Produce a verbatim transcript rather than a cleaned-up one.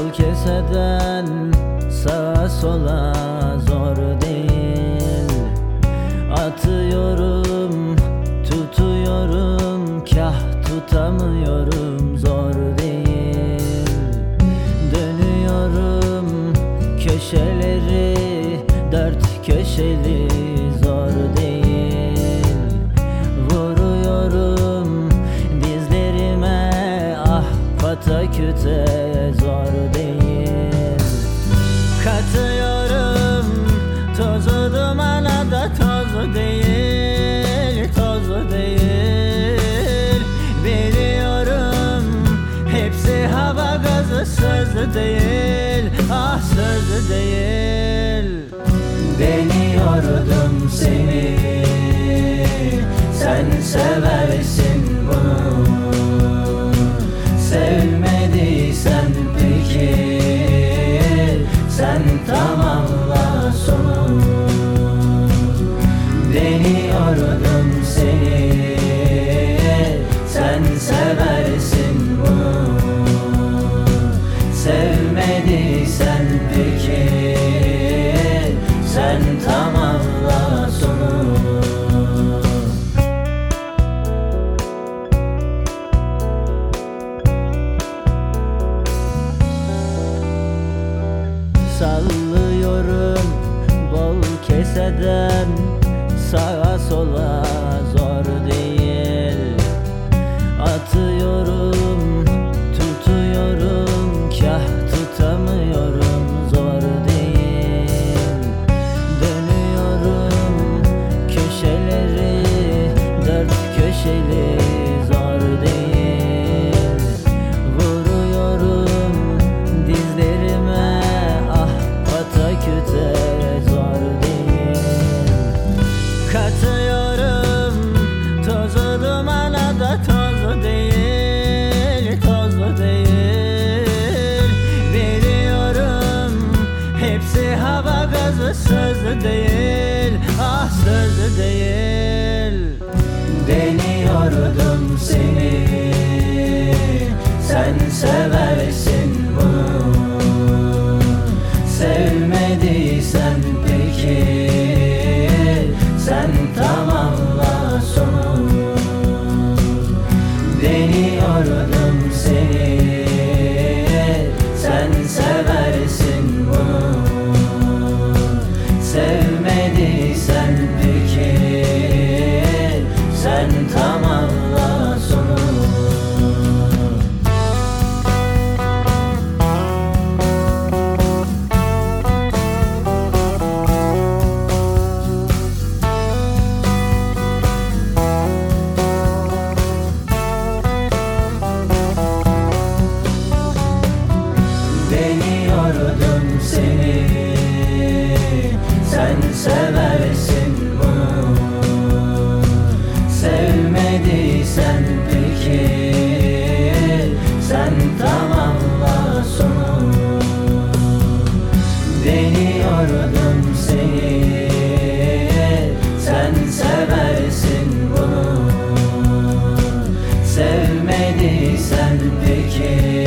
Bol keseden sağa sola zor değil. Atıyorum, tutuyorum, kah tutamıyorum, zor değil. Dönüyorum köşeleri, dört köşeli, zor değil. Vuruyorum dizlerime, ah pataküte, zor değil. Katıyorum tozu dumana da toz değil, toz değil. Biliyorum hepsi hava gazı, söz değil, ah söz değil. Deniyordum seni, sen seversin bunu. Sevmediysen peki, sen tamamla sonu. Deniyordum seni, sen seversin bunu. Sevmediysen peki, sen tamamla sonu. Sallıyorum bol keseden sağa sola, zor değil. Atıyorum, tutuyorum, kah tutamıyorum, zor değil. Dönüyorum köşeleri, dört köşeli, zor değil. Vuruyorum dizlerime, ah pataküte, zor değil. Katıyorum tozu dumana da toz değil, toz değil. Biliyorum hepsi hava gazı, söz değil, ah söz değil. Deniyordum seni, sen seversin bunu. Sevmediysen peki, sen tamamla sonu. Deniyordum seni, sen seversin bunu. Sevmediysen peki, sen tamamla sonu. Deniyordum seni, sen seversin bunu. Sevmediysen peki, sen tamamla sonu. Deniyordum seni, sen seversin bunu. Sevmediysen peki,